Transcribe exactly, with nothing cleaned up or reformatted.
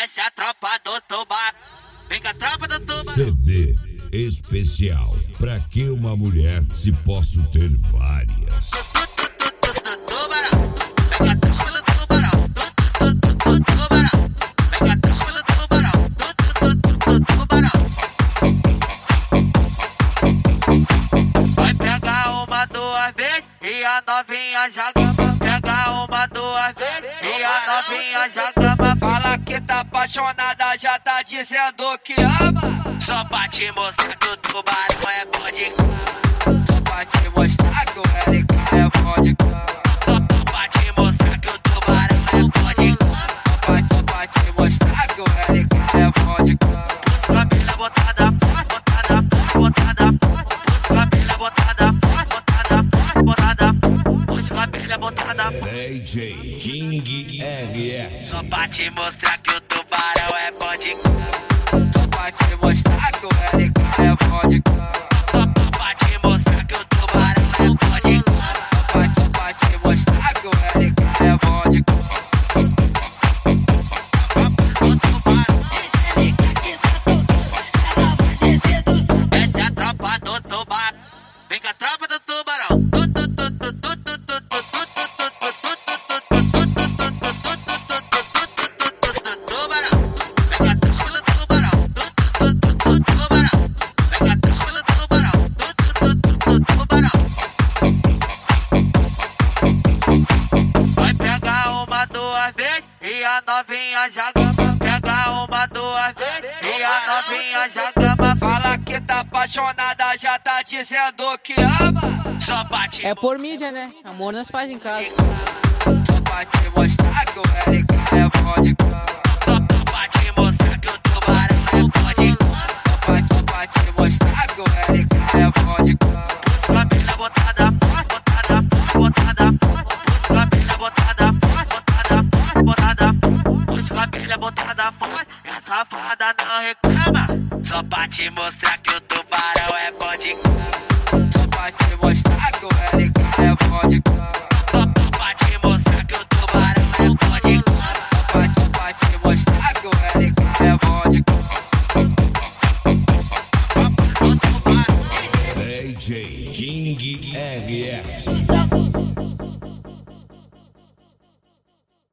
Essa é a tropa do tubarão. Vem com a tropa do tubarão. C D especial. Pra que uma mulher se posso ter várias? Tubarão. Vem com a tropa do tubarão. Tubarão. Vem com a tropa do tubarão. Tubarão. Vai pegar uma, duas vezes e a novinha já gama. Pega uma, duas vezes e a novinha já gama. Fala que tá apaixonada, já tá dizendo que ama. Só pra te mostrar que o tubarão é bom de cama. Só pra te mostrar que o L K é bom de cama. Só pra te mostrar que o tubarão é bom de cama. Só pra te mostrar que o L K é bom de cama. Os cabelo botada forte, botada forte, botada forte. Os cabelo botada forte, botada forte, botada forte. Os cabelo botada forte. D J King R S. Só pra te mostrar que o tubarão é bom de cama. Só pra te mostrar que o L K é bom de cama. Só pra te mostrar que o tubarão é bom de cama. Só pra te mostrar que o L K é bom de cama. Essa é a tropa do tubarão. Vem com a tropa do tubarão. Vai pegar uma, duas vezes e a novinha já gama. Pega uma, duas vezes e a novinha já gama. Fala que tá apaixonada, já tá dizendo que ama. Só pra te É por mídia, né? Amor nós faz em casa. Só pra te mostrar que o L K é bom de